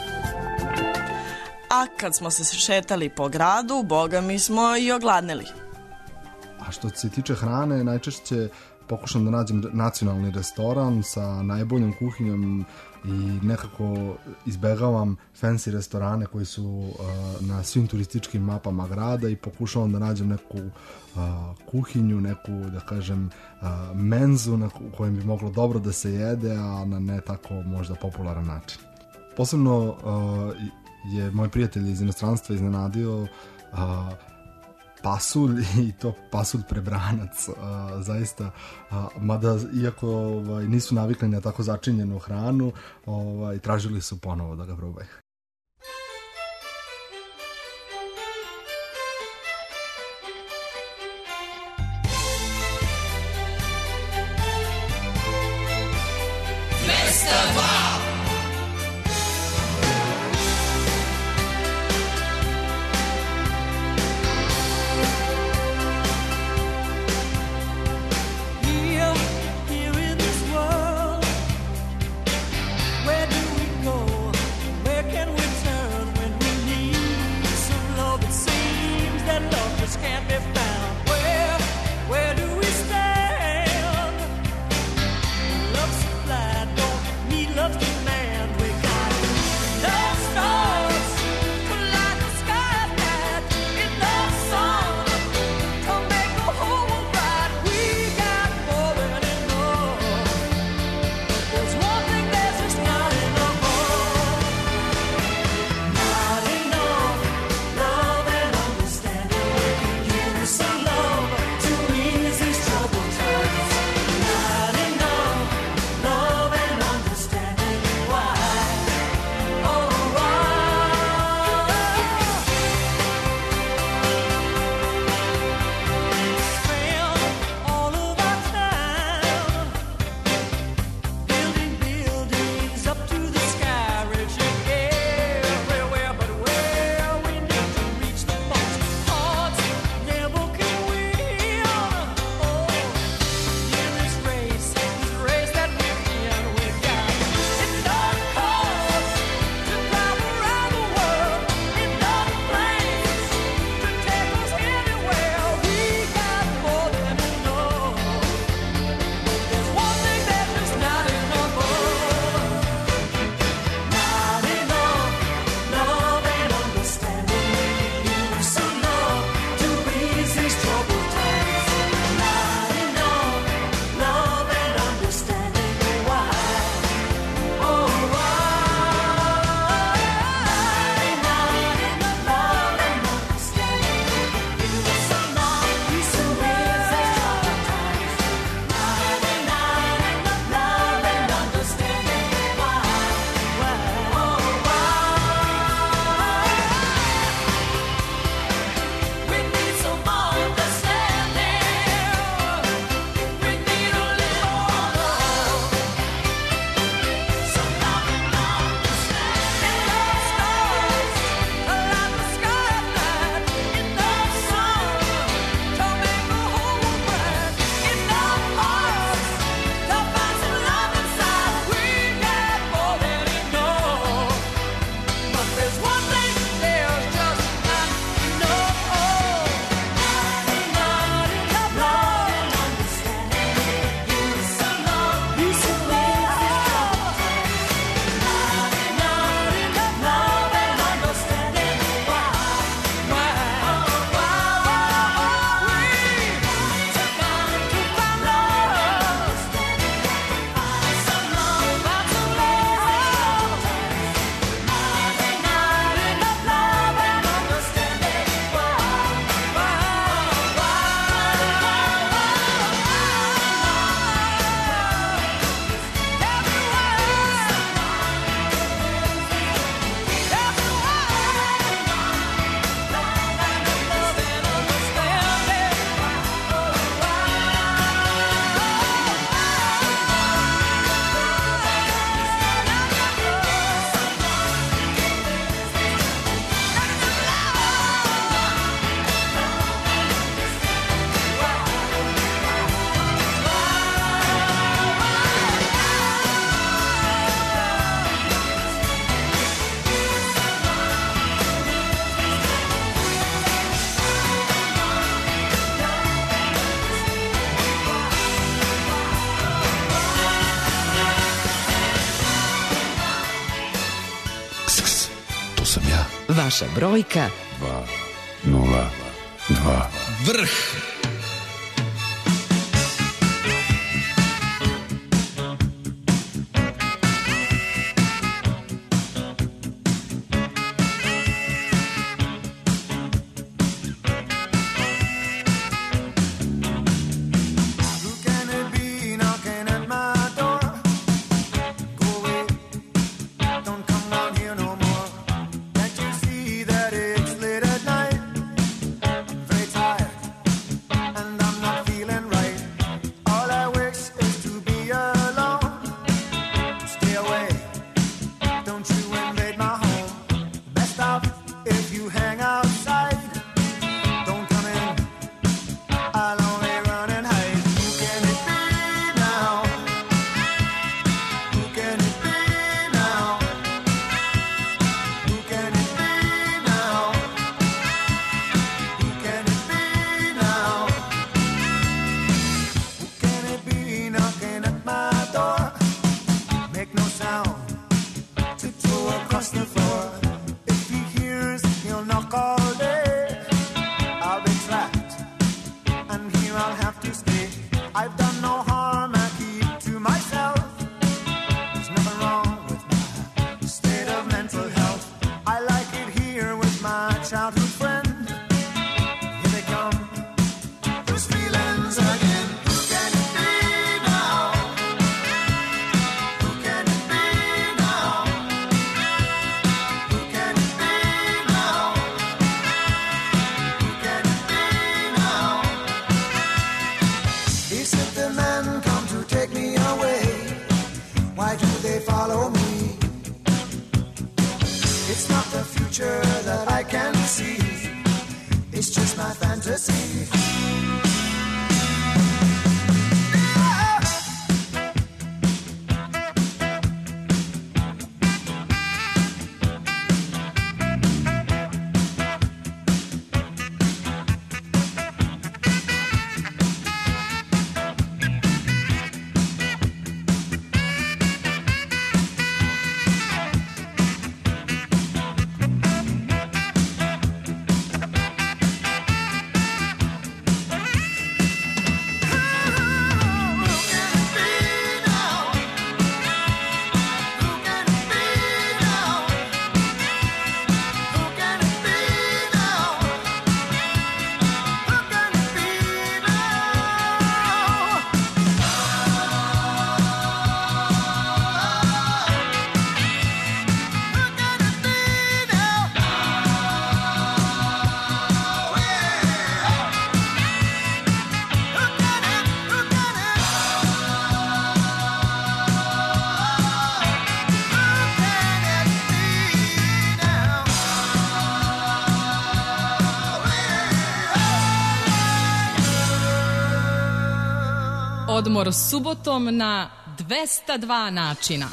S4: A kad smo se šetali po gradu, boga mi smo i ogladneli.
S19: A što se tiče hrane, najčešće pokušam da nađem nacionalni restoran sa najboljom kuhinjom i nekako izbegavam fancy restorane koji su uh, na svim turističkim mapama grada i pokušavam da nađem neku uh, kuhinju, neku, da kažem, uh, menzu na kojem bi moglo dobro da se jede, a na ne tako možda popularan način. Posebno uh, je moj prijatelj iz inostranstva iznenadio uh, pasulj i to pasulj prebranac, a, zaista, a, mada iako ovaj, nisu navikli na tako začinjenu hranu, ovaj, tražili su ponovo da ga probaju.
S3: dvesta dva.
S5: Where can
S20: Vaša brojka
S7: dva nula dva.
S1: Vrh.
S14: Odmor subotom na dvesta dva načina.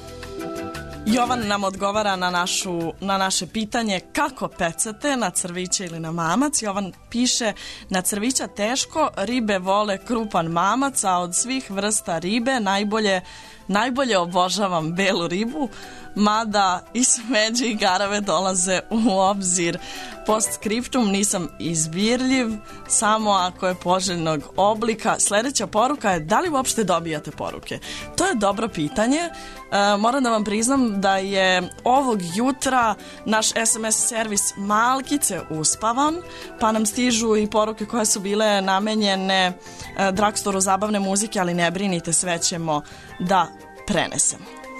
S4: Jovan nam odgovara na, našu, na naše pitanje kako pecate, na crviće ili na mamac. Jovan piše, na crvića teško, ribe vole krupan mamac, a od svih vrsta ribe najbolje, najbolje obožavam belu ribu, mada i smeđe i garave dolaze u obzir. Postscriptum, nisam izbirljiv, samo ako je poželjnog oblika. Sljedeća poruka je, da li uopšte dobijate poruke? To je dobro pitanje. E, moram da vam priznam da je ovog jutra naš es em es servis malkice uspavan, pa nam stižu i poruke koje su bile namenjene e, Dragstoru zabavne muzike, ali ne brinite, sve ćemo da prenesemo.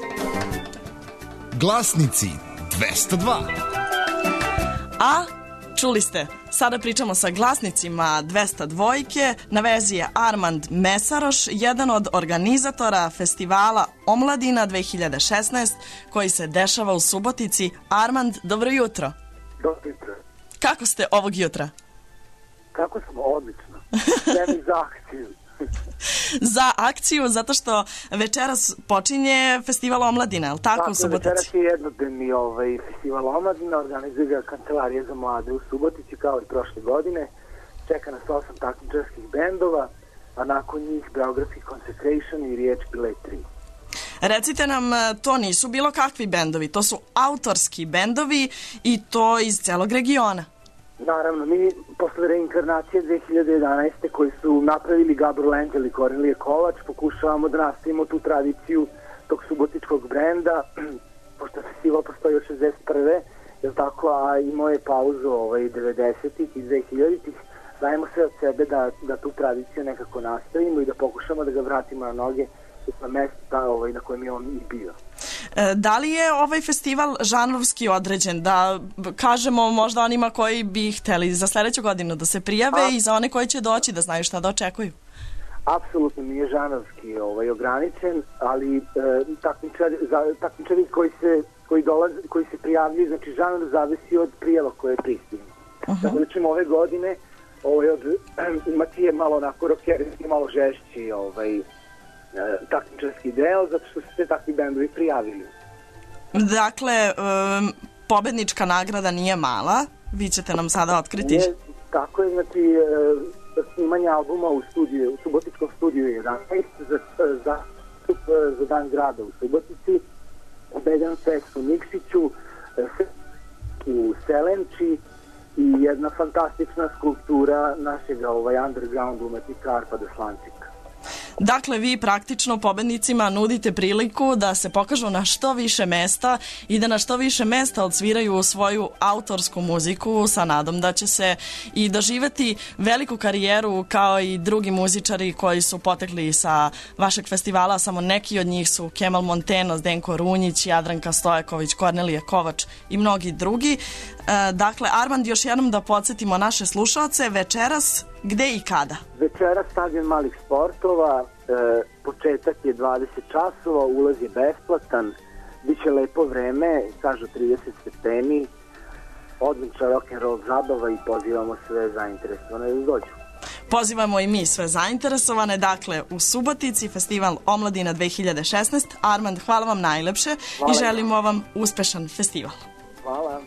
S1: Glasnici dvesta dva.
S4: A čuli ste, sada pričamo sa glasnicima dvesta dva. Na vezi je Armand Mesaroš, jedan od organizatora festivala Omladina dve hiljade šesnaest koji se dešava u Subotici. Armand, dobro jutro.
S21: Dobro jutro.
S4: Kako ste ovog jutra?
S21: Kako smo? Odlično. Spremni za akciju.
S4: Za akciju, zato što večeras počinje festival Omladina, je li tako,
S21: tako
S4: u Subotici?
S21: Večeras je jednodnevni ovaj, festival Omladina, organizuje ga Kancelarija za mlade u Subotici kao i prošle godine. Čeka nas osam takmičarskih bendova, a nakon njih Beogradski Consecration i Riječki Let tri.
S4: Recite nam, to nisu bilo kakvi bendovi, to su autorski bendovi i to iz celog regiona.
S21: Naravno, mi posle reinkarnacije dve hiljade jedanaeste koji su napravili Gabriel Angel i Kornelije Kovač, pokušavamo da nastavimo tu tradiciju tog subotičkog brenda, pošto festival postoji od šezdeset prve je tako, a imao je pauzu ovaj, devedesetih i dve hiljaditih. Dajemo sve od sebe da, da tu tradiciju nekako nastavimo i da pokušamo da ga vratimo na noge na mesta ovaj, na kojem je on i bio.
S4: E, da li je ovaj festival žanrovski određen? Da kažemo možda onima koji bi hteli za sledeću godinu da se prijave a, i za one koji će doći da znaju šta da očekuju?
S21: Apsolutno nije žanrovski ovaj, ograničen, ali e, takmičari, za, takmičari koji se, koji, dolaze, koji se prijavljuju, znači žanr zavisi od prijava koje pristignu. Uh-huh. Tako da ćemo ove godine ovaj, od, imati je malo onako rockerski, malo žešći ovaj, takmičarski deo, zato što su se takvi bendovi prijavili.
S4: Dakle, um, pobednička nagrada nije mala, vi ćete nam sada otkriti.
S21: Nije, tako je, znači, snimanje albuma u studiju, u Subotičkom studiju jedanaest za, za, za Dan grada u Subotici, Bedan Fest u Nikšiću, u Selenči i jedna fantastična skulptura našeg ovaj, underground umetnika Arpada Slančika.
S4: Dakle, vi praktično pobednicima nudite priliku da se pokažu na što više mesta i da na što više mesta odsviraju svoju autorsku muziku sa nadom da će se i doživeti veliku karijeru kao i drugi muzičari koji su potekli sa vašeg festivala. Samo neki od njih su Kemal Monteno, Zdenko Runjić, Jadranka Stojaković, Kornelije Kovač i mnogi drugi. Dakle, Armand, još jednom da podsjetimo naše slušaoce, večeras gde i kada?
S21: Večeras stadion malih sportova, e, početak je dvadeset časova, ulaz je besplatan, biće lepo vreme, kažu trideset stepeni, odlična rock'n'roll zabava i pozivamo sve zainteresovane da dođu.
S4: Pozivamo i mi sve zainteresovane, dakle u Subotici, festival Omladina dve hiljade šesnaest. Armand, hvala vam najlepše hvala i želimo vam uspešan festival.
S21: Hvala.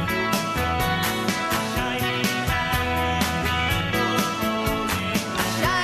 S15: Shine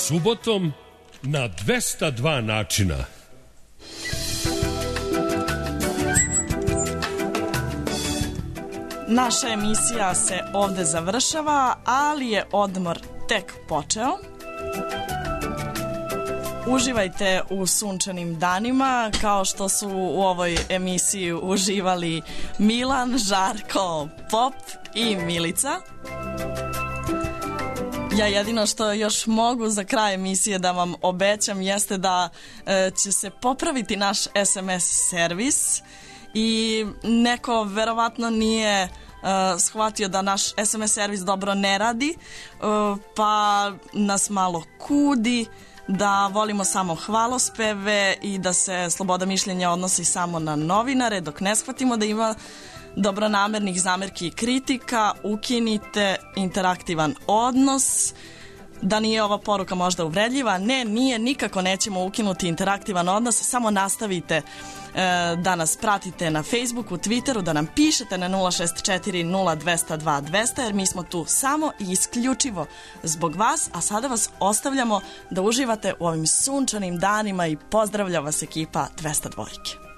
S2: Subotom na dvesta dva načina.
S4: Naša emisija se ovde završava, ali je odmor tek počeo. Uživajte u sunčanim danima, kao što su u ovoj emisiji uživali Milan, Žarko, Pop i Milica. Ja jedino što još mogu za kraj emisije da vam obećam jeste da e, će se popraviti naš es em es servis i neko verovatno nije uh, shvatio da naš es em es servis dobro ne radi, uh, pa nas malo kudi da volimo samo hvalospeve i da se sloboda mišljenja odnosi samo na novinare. Dok ne shvatimo da ima dobronamernih zamerki i kritika, ukinite interaktivan odnos. Da nije ova poruka možda uvredljiva? Ne, nije, nikako nećemo ukinuti interaktivan odnos, samo nastavite e, da nas pratite na Facebooku, Twitteru, da nam pišete na nula šest četiri nula dva nula dva dvesta, jer mi smo tu samo i isključivo zbog vas, a sada vas ostavljamo da uživate u ovim sunčanim danima i pozdravlja vas ekipa dvesta dva.